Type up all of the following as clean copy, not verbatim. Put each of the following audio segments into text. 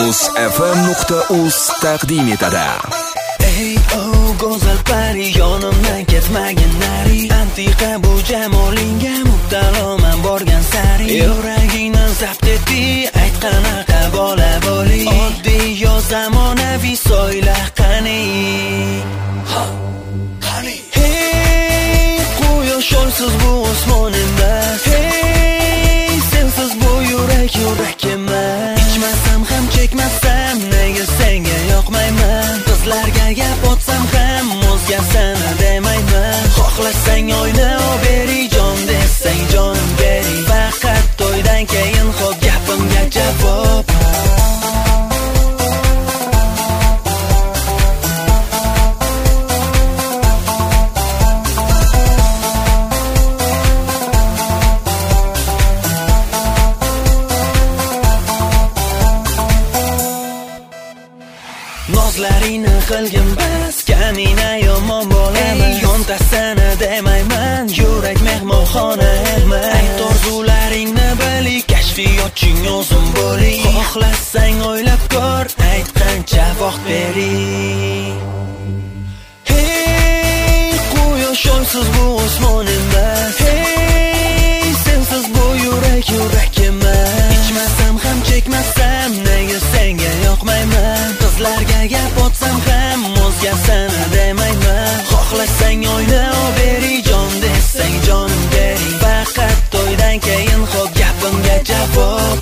muzfm.uz taqdim etadi. Ey o go'zal pari, yonimdan ketmagin nari. Antiqa bu jamolingga mubtaloman borgan sari. Yuragingni zabt etdi, ayt qanaqa bola bo'li. Oddiy yo zamonaviy so'yla qani. Hey, quyosh olsiz bu osmon emas. Hey, sensiz bu yurak emas. İchmasam ham chekmasam, nega senga yoqmayman. Qizlarga gap otsam ham o'zgasini demayman. Xohlasang oyna beri, jon desang jonim beri. Faqat to'ydan keyin xo'p gapimga javob. Nozlaringni qilgin bas, kamina yomon bo'laman. Yontasini demayman, yurak mehmonxona emas. Ayt orzularingni bili, kashfiyotching o'zim bo'li. Xohlasang o'ylab ko'r, ayt qancha vaqt bering. Hey, quyosh olsiz bu osmon emas. Hey, sensiz bu yurak emas. İchmasam ham chekmasam, nega senga yoqmayman. Qizlarga gap otsam ham o'zgasini demayman. Xohlasang oyna beri, jon desang jonim beri. Faqat to'ydan keyin xo'p gapimga javob.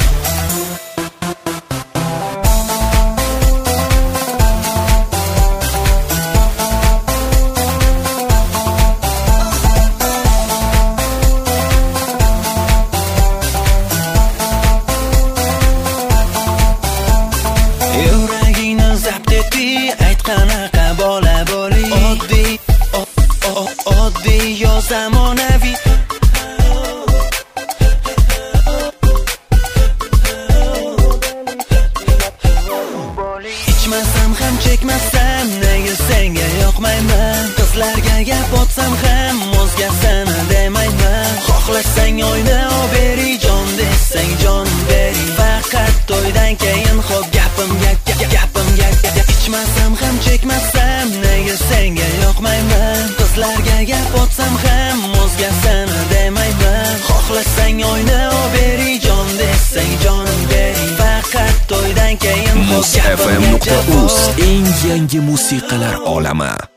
Yuragingni zabt etdi, ayt qanaqa bola bo'li. Oddiy yo zamonaviy. İchmasam ham chekmasam, nega senga yoqmayman. Qizlarga gap otsam ham o'zgasini demayman. Xohlasang oyna beri, jon desang jonim beri. Faqat to'ydan keyin xo'p gapimga. İchmasam ham chekmasam, nega senga yoqmayman. Qizlarga gap otsam ham o'zgasini demayman. Xohlasang oyna beri, jon desang jonim beri. Faqat to'ydan keyin xo'p gapimga. muzfm.uz eng yangi musiqalar olami.